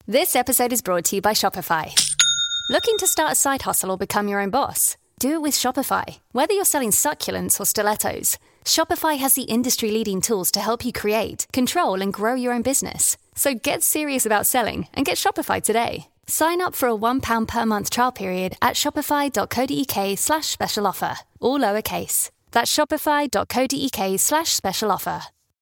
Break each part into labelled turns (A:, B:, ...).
A: This episode is brought to you by Shopify. Looking to start a side hustle or become your own boss? Do it with Shopify. Whether you're selling succulents or stilettos, Shopify has the industry-leading tools to help you create, control, and grow your own business. So get serious about selling and get Shopify today. Sign up for a £1 per month trial period at shopify.co.uk/special offer, all lowercase. That's shopify.co.uk/special offer.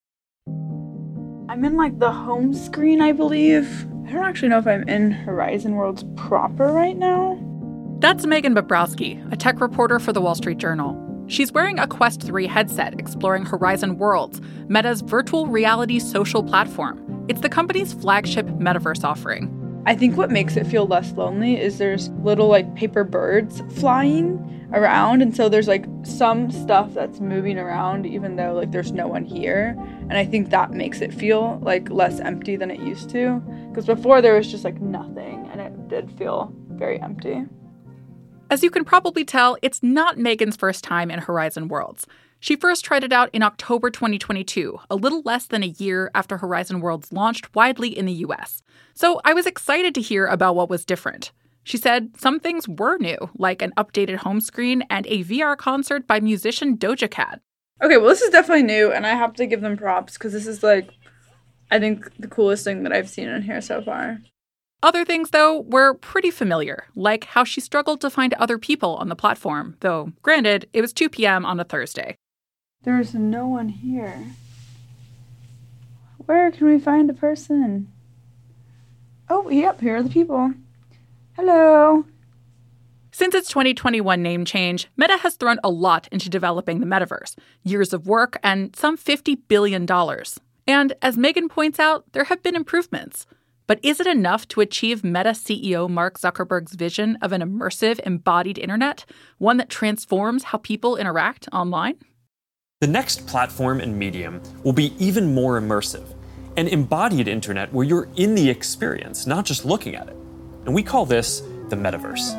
B: I'm in the home screen, I believe. I don't actually know if I'm in Horizon Worlds proper right now.
C: That's Megan Bobrowski, a tech reporter for The Wall Street Journal. She's wearing a Quest 3 headset exploring Horizon Worlds, Meta's virtual reality social platform. It's the company's flagship metaverse offering.
B: I think what makes it feel less lonely is there's little paper birds flying around, and so there's some stuff that's moving around even though there's no one here, and I think that makes it feel less empty than it used to, because before there was just nothing and it did feel very empty.
C: As you can probably tell, it's not Megan's first time in Horizon Worlds. She first tried it out in October 2022, a little less than a year after Horizon Worlds launched widely in the US. So I was excited to hear about what was different. She said some things were new, like an updated home screen and a VR concert by musician Doja Cat.
B: Okay, well, this is definitely new, and I have to give them props, because this is, I think, the coolest thing that I've seen in here so far.
C: Other things, though, were pretty familiar, like how she struggled to find other people on the platform, though, granted, it was 2 p.m. on a Thursday.
B: There's no one here. Where can we find a person? Oh, yep, here are the people. Hello.
C: Since its 2021 name change, Meta has thrown a lot into developing the metaverse, years of work and some $50 billion. And as Megan points out, there have been improvements. But is it enough to achieve Meta CEO Mark Zuckerberg's vision of an immersive, embodied internet, one that transforms how people interact online?
D: The next platform and medium will be even more immersive, an embodied internet where you're in the experience, not just looking at it. And we call this the metaverse.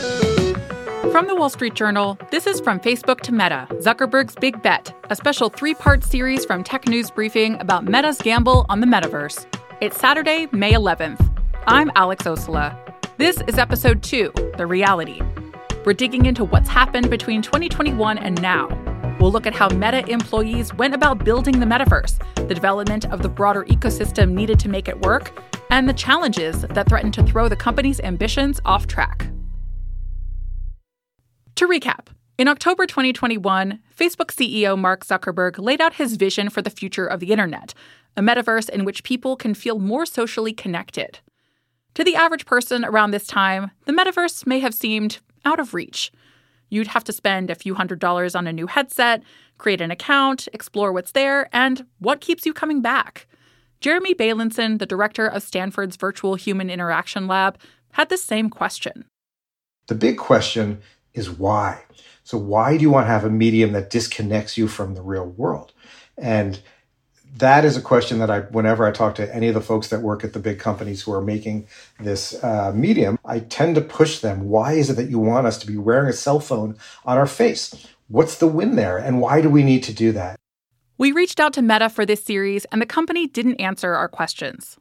C: From The Wall Street Journal, this is From Facebook to Meta, Zuckerberg's Big Bet, a special 3-part series from Tech News Briefing about Meta's gamble on the metaverse. It's Saturday, May 11th. I'm Alex Osula. This is Episode 2, The Reality. We're digging into what's happened between 2021 and now. We'll look at how Meta employees went about building the metaverse, the development of the broader ecosystem needed to make it work, and the challenges that threaten to throw the company's ambitions off track. To recap, in October 2021, Facebook CEO Mark Zuckerberg laid out his vision for the future of the internet, a metaverse in which people can feel more socially connected. To the average person around this time, the metaverse may have seemed out of reach. You'd have to spend a few $100s on a new headset, create an account, explore what's there, and what keeps you coming back. Jeremy Bailenson, the director of Stanford's Virtual Human Interaction Lab, had the same question.
E: The big question is why? So why do you want to have a medium that disconnects you from the real world? And that is a question that whenever I talk to any of the folks that work at the big companies who are making this medium, I tend to push them. Why is it that you want us to be wearing a cell phone on our face? What's the win there? And why do we need to do that?
C: We reached out to Meta for this series, and the company didn't answer our questions.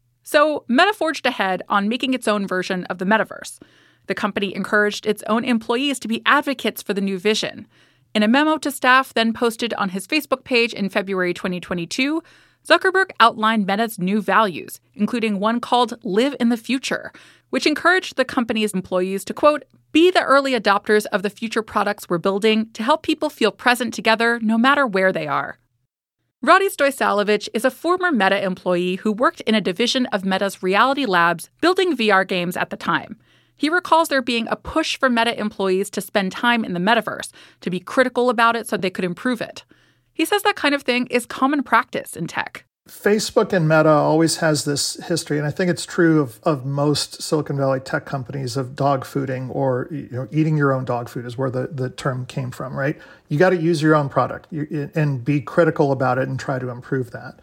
C: So Meta forged ahead on making its own version of the metaverse. The company encouraged its own employees to be advocates for the new vision. In a memo to staff then posted on his Facebook page in February 2022, Zuckerberg outlined Meta's new values, including one called Live in the Future, which encouraged the company's employees to, quote, be the early adopters of the future products we're building to help people feel present together no matter where they are. Radi Stoysalovic is a former Meta employee who worked in a division of Meta's Reality Labs building VR games at the time. He recalls there being a push for Meta employees to spend time in the metaverse, to be critical about it so they could improve it. He says that kind of thing is common practice in tech.
F: Facebook and Meta always has this history, and I think it's true of most Silicon Valley tech companies, of dog fooding, or eating your own dog food is where the term came from, right? You got to use your own product and be critical about it and try to improve that.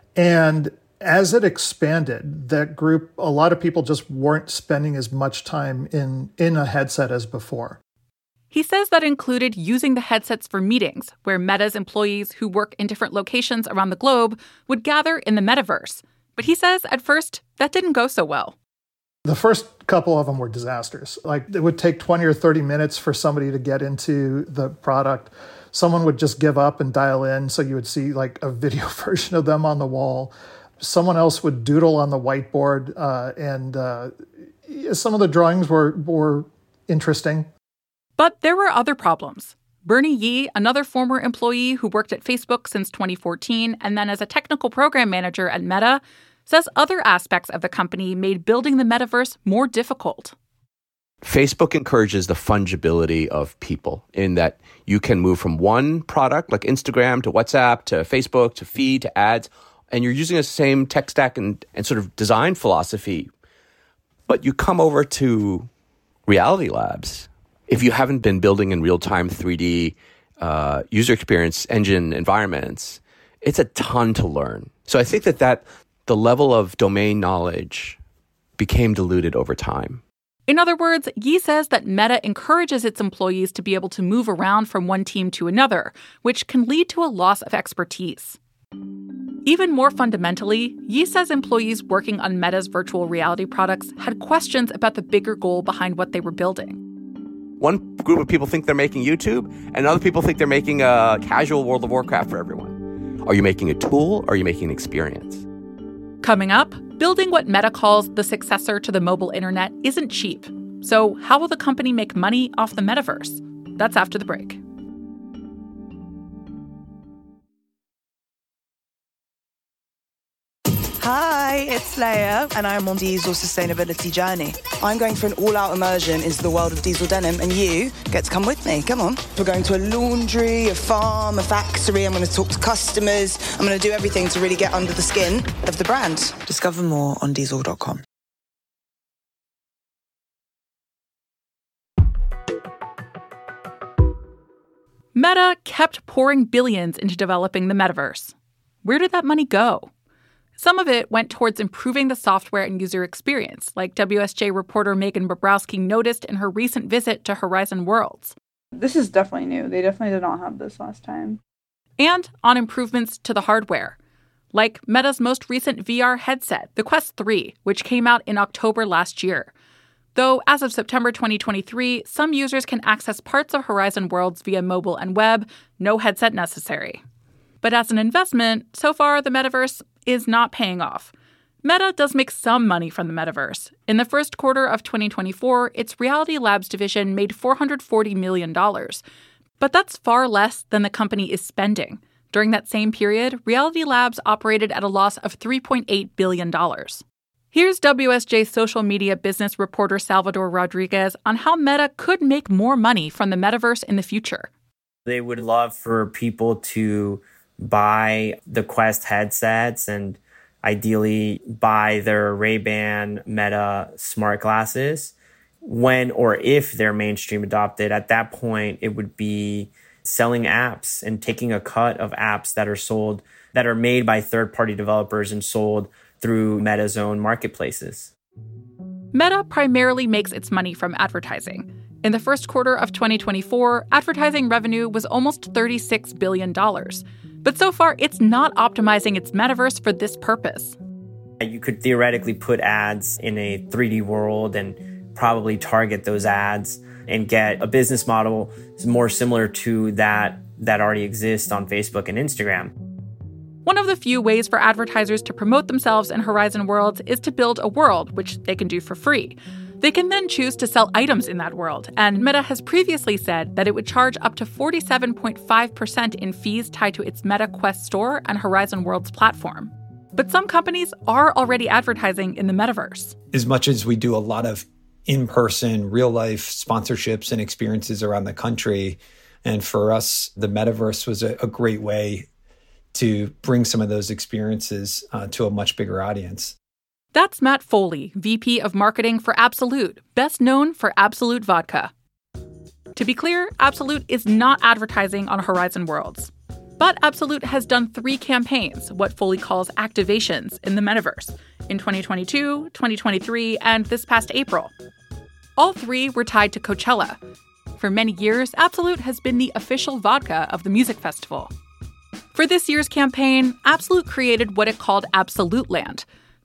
F: And as it expanded, that group, a lot of people just weren't spending as much time in a headset as before.
C: He says that included using the headsets for meetings, where Meta's employees who work in different locations around the globe would gather in the metaverse. But he says at first that didn't go so well.
F: The first couple of them were disasters. Like, it would take 20 or 30 minutes for somebody to get into the product. Someone would just give up and dial in, so you would see like a video version of them on the wall. Someone else would doodle on the whiteboard, and some of the drawings were interesting.
C: But there were other problems. Bernie Yee, another former employee who worked at Facebook since 2014 and then as a technical program manager at Meta, says other aspects of the company made building the metaverse more difficult.
G: Facebook encourages the fungibility of people in that you can move from one product like Instagram to WhatsApp to Facebook to feed to ads, and you're using the same tech stack and sort of design philosophy. But you come over to Reality Labs, if you haven't been building in real-time 3D user experience engine environments, it's a ton to learn. So I think that the level of domain knowledge became diluted over time.
C: In other words, Yee says that Meta encourages its employees to be able to move around from one team to another, which can lead to a loss of expertise. Even more fundamentally, Yee says employees working on Meta's virtual reality products had questions about the bigger goal behind what they were building.
G: One group of people think they're making YouTube, and other people think they're making a casual World of Warcraft for everyone. Are you making a tool, or are you making an experience?
C: Coming up, building what Meta calls the successor to the mobile internet isn't cheap. So how will the company make money off the metaverse? That's after the break.
H: Hi, it's Leia, and I'm on Diesel's sustainability journey. I'm going for an all-out immersion into the world of diesel denim, and you get to come with me. Come on. We're going to a laundry, a farm, a factory. I'm going to talk to customers. I'm going to do everything to really get under the skin of the brand. Discover more on diesel.com.
C: Meta kept pouring billions into developing the metaverse. Where did that money go? Some of it went towards improving the software and user experience, like WSJ reporter Megan Bobrowski noticed in her recent visit to Horizon Worlds.
B: This is definitely new. They definitely did not have this last time.
C: And on improvements to the hardware, like Meta's most recent VR headset, the Quest 3, which came out in October last year. Though as of September 2023, some users can access parts of Horizon Worlds via mobile and web, no headset necessary. But as an investment, so far the metaverse is not paying off. Meta does make some money from the metaverse. In the first quarter of 2024, its Reality Labs division made $440 million. But that's far less than the company is spending. During that same period, Reality Labs operated at a loss of $3.8 billion. Here's WSJ social media business reporter Salvador Rodriguez on how Meta could make more money from the metaverse in the future.
I: They would love for people to buy the Quest headsets and ideally buy their Ray-Ban Meta smart glasses. When or if they're mainstream adopted, at that point, it would be selling apps and taking a cut of apps that are sold, that are made by third-party developers and sold through Meta's own marketplaces.
C: Meta primarily makes its money from advertising. In the first quarter of 2024, advertising revenue was almost $36 billion. But so far, it's not optimizing its metaverse for this purpose.
I: You could theoretically put ads in a 3D world and probably target those ads and get a business model more similar to that already exists on Facebook and Instagram.
C: One of the few ways for advertisers to promote themselves in Horizon Worlds is to build a world, which they can do for free. They can then choose to sell items in that world, and Meta has previously said that it would charge up to 47.5% in fees tied to its Meta Quest store and Horizon Worlds platform. But some companies are already advertising in the metaverse.
J: As much as we do a lot of in-person, real-life sponsorships and experiences around the country, and for us, the metaverse was a great way to bring some of those experiences to a much bigger audience.
C: That's Matt Foley, VP of Marketing for Absolut, best known for Absolut Vodka. To be clear, Absolut is not advertising on Horizon Worlds. But Absolut has done 3 campaigns, what Foley calls activations, in the metaverse, in 2022, 2023, and this past April. All 3 were tied to Coachella. For many years, Absolut has been the official vodka of the music festival. For this year's campaign, Absolut created what it called Absolut Land.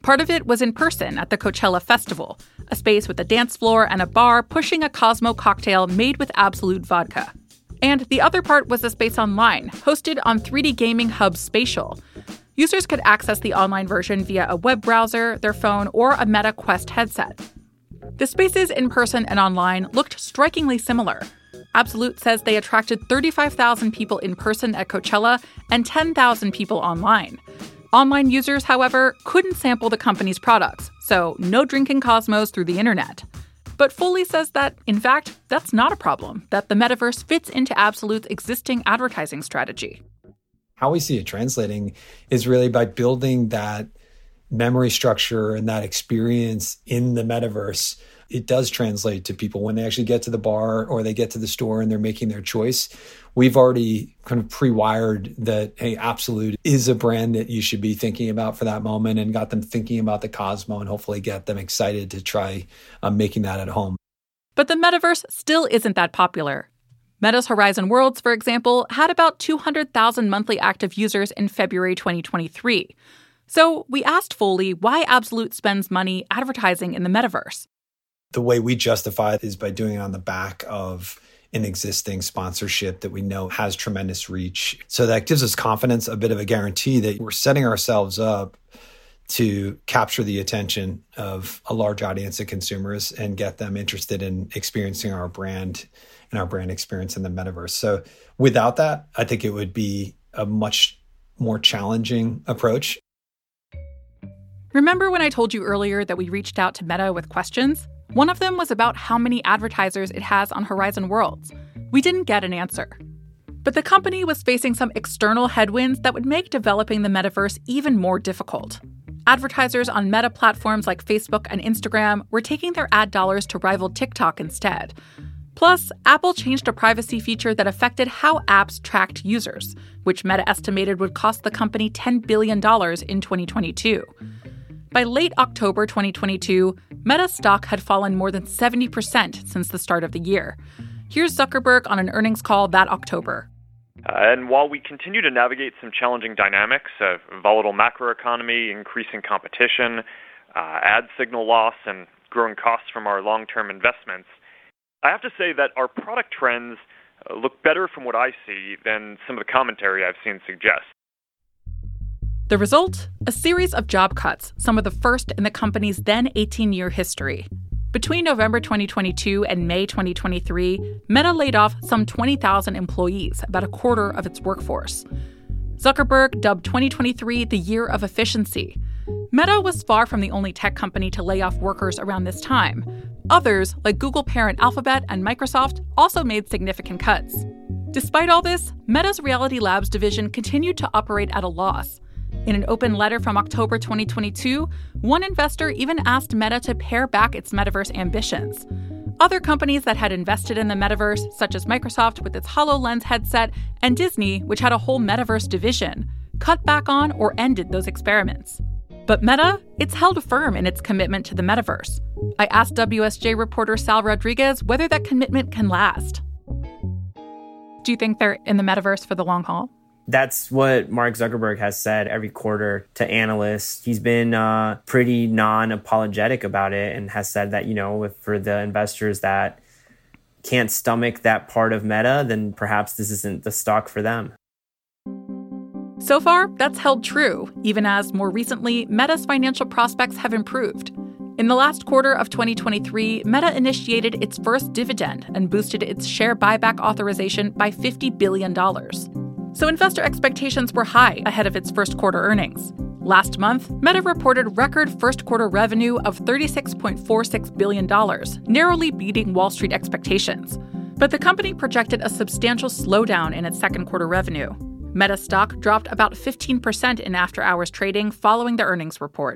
C: Part of it was in person at the Coachella Festival, a space with a dance floor and a bar pushing a Cosmo cocktail made with Absolut vodka. And the other part was a space online, hosted on 3D gaming hub Spatial. Users could access the online version via a web browser, their phone, or a Meta Quest headset. The spaces in person and online looked strikingly similar. Absolut says they attracted 35,000 people in person at Coachella and 10,000 people online. Online users, however, couldn't sample the company's products, so no drinking Cosmos through the internet. But Foley says that, in fact, that's not a problem, that the metaverse fits into Absolut's existing advertising strategy.
J: How we see it translating is really by building that memory structure and that experience in the metaverse. It does translate to people when they actually get to the bar or they get to the store and they're making their choice. We've already kind of pre-wired that, hey, Absolut is a brand that you should be thinking about for that moment, and got them thinking about the Cosmo and hopefully get them excited to try making that at home.
C: But the metaverse still isn't that popular. Meta's Horizon Worlds, for example, had about 200,000 monthly active users in February 2023. So we asked Foley why Absolut spends money advertising in the metaverse.
J: The way we justify it is by doing it on the back of an existing sponsorship that we know has tremendous reach. So that gives us confidence, a bit of a guarantee that we're setting ourselves up to capture the attention of a large audience of consumers and get them interested in experiencing our brand and our brand experience in the metaverse. So without that, I think it would be a much more challenging approach.
C: Remember when I told you earlier that we reached out to Meta with questions? One of them was about how many advertisers it has on Horizon Worlds. We didn't get an answer. But the company was facing some external headwinds that would make developing the metaverse even more difficult. Advertisers on Meta platforms like Facebook and Instagram were taking their ad dollars to rival TikTok instead. Plus, Apple changed a privacy feature that affected how apps tracked users, which Meta estimated would cost the company $10 billion in 2022. By late October 2022, Meta's stock had fallen more than 70% since the start of the year. Here's Zuckerberg on an earnings call that October.
D: And while we continue to navigate some challenging dynamics of volatile macroeconomy, increasing competition, ad signal loss, and growing costs from our long-term investments, I have to say that our product trends look better from what I see than some of the commentary I've seen suggest.
C: The result? A series of job cuts, some of the first in the company's then 18-year history. Between November 2022 and May 2023, Meta laid off some 20,000 employees, about a quarter of its workforce. Zuckerberg dubbed 2023 the year of efficiency. Meta was far from the only tech company to lay off workers around this time. Others, like Google parent Alphabet and Microsoft, also made significant cuts. Despite all this, Meta's Reality Labs division continued to operate at a loss. In an open letter from October 2022, one investor even asked Meta to pare back its metaverse ambitions. Other companies that had invested in the metaverse, such as Microsoft with its HoloLens headset and Disney, which had a whole metaverse division, cut back on or ended those experiments. But Meta, it's held firm in its commitment to the metaverse. I asked WSJ reporter Sal Rodriguez whether that commitment can last. Do you think they're in the metaverse for the long haul?
I: That's what Mark Zuckerberg has said every quarter to analysts. He's been pretty non-apologetic about it and has said that, for the investors that can't stomach that part of Meta, then perhaps this isn't the stock for them.
C: So far, that's held true, even as more recently, Meta's financial prospects have improved. In the last quarter of 2023, Meta initiated its first dividend and boosted its share buyback authorization by $50 billion. So investor expectations were high ahead of its first quarter earnings. Last month, Meta reported record first quarter revenue of $36.46 billion, narrowly beating Wall Street expectations. But the company projected a substantial slowdown in its second quarter revenue. Meta stock dropped about 15% in after-hours trading following the earnings report.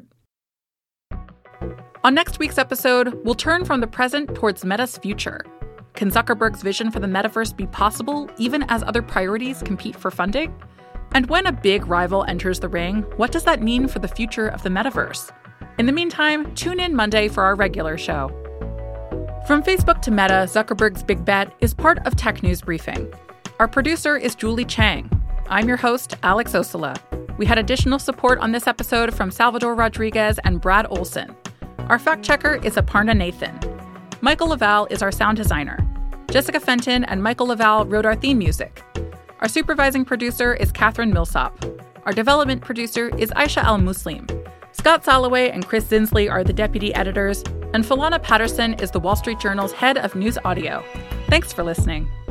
C: On next week's episode, we'll turn from the present towards Meta's future. Can Zuckerberg's vision for the metaverse be possible even as other priorities compete for funding? And when a big rival enters the ring, what does that mean for the future of the metaverse? In the meantime, tune in Monday for our regular show. From Facebook to Meta, Zuckerberg's big bet is part of Tech News Briefing. Our producer is Julie Chang. I'm your host, Alex Osula. We had additional support on this episode from Salvador Rodriguez and Brad Olson. Our fact-checker is Aparna Nathan. Michael Laval is our sound designer. Jessica Fenton and Michael Laval wrote our theme music. Our supervising producer is Catherine Millsop. Our development producer is Aisha Al-Muslim. Scott Soloway and Chris Zinsley are the deputy editors, and Philana Patterson is the Wall Street Journal's head of news audio. Thanks for listening.